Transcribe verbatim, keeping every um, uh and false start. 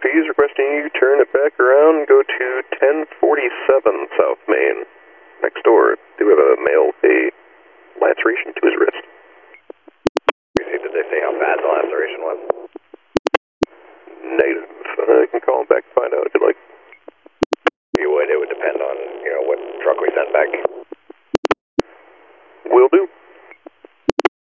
P is requesting you turn it back around and go to ten forty-seven South Main. Next door, do have a male with a laceration to his wrist.